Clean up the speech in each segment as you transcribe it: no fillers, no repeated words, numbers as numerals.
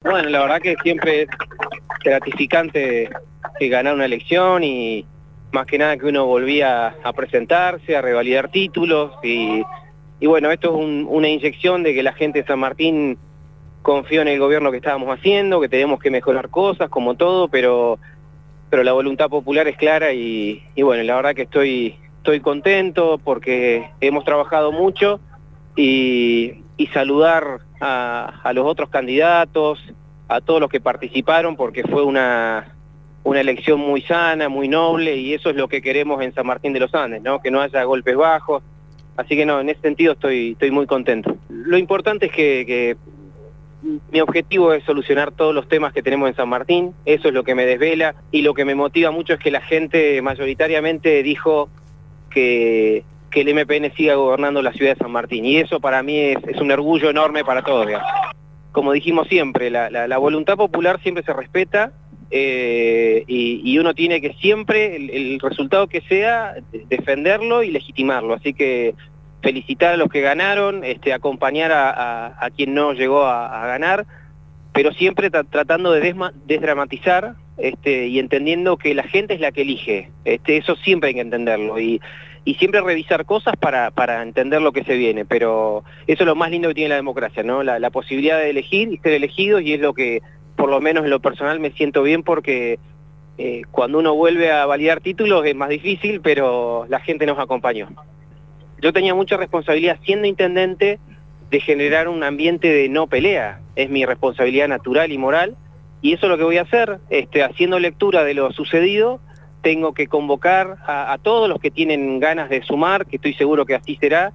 Bueno, la verdad que siempre es gratificante ganar una elección y más que nada que uno volvía a presentarse, a revalidar títulos y bueno, esto es una inyección de que la gente de San Martín confió en el gobierno que estábamos haciendo, que tenemos que mejorar cosas como todo, pero la voluntad popular es clara y bueno, la verdad que estoy contento porque hemos trabajado mucho y saludar a los otros candidatos, a todos los que participaron, porque fue una elección muy sana, muy noble, y eso es lo que queremos en San Martín de los Andes, ¿no? Que no haya golpes bajos, así que no, en ese sentido estoy muy contento. Lo importante es que mi objetivo es solucionar todos los temas que tenemos en San Martín, eso es lo que me desvela, y lo que me motiva mucho es que la gente mayoritariamente dijo que el MPN siga gobernando la ciudad de San Martín, y eso para mí es un orgullo enorme para todos, digamos. Como dijimos siempre, la voluntad popular siempre se respeta, y uno tiene que siempre, el resultado que sea, defenderlo y legitimarlo, así que felicitar a los que ganaron, acompañar a quien no llegó a ganar, pero siempre tratando de desdramatizar y entendiendo que la gente es la que elige, eso siempre hay que entenderlo, y siempre revisar cosas para entender lo que se viene, pero eso es lo más lindo que tiene la democracia, ¿no? La posibilidad de elegir y ser elegidos, y es lo que, por lo menos en lo personal, me siento bien porque cuando uno vuelve a validar títulos es más difícil, pero la gente nos acompañó. Yo tenía mucha responsabilidad siendo intendente de generar un ambiente de no pelea, es mi responsabilidad natural y moral, y eso es lo que voy a hacer, haciendo lectura de lo sucedido. Tengo que convocar a todos los que tienen ganas de sumar, que estoy seguro que así será,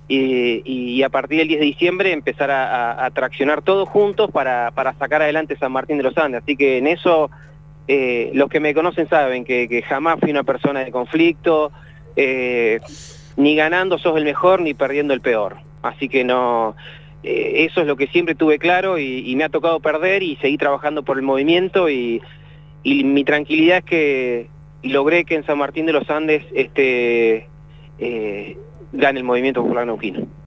y a partir del 10 de diciembre empezar a traccionar todos juntos para sacar adelante San Martín de los Andes. Así que en eso, los que me conocen saben que jamás fui una persona de conflicto, ni ganando sos el mejor, ni perdiendo el peor. Así que no, eso es lo que siempre tuve claro, y me ha tocado perder y seguir trabajando por el movimiento, y mi tranquilidad es que logré que en San Martín de los Andes gane el movimiento popular neuquino.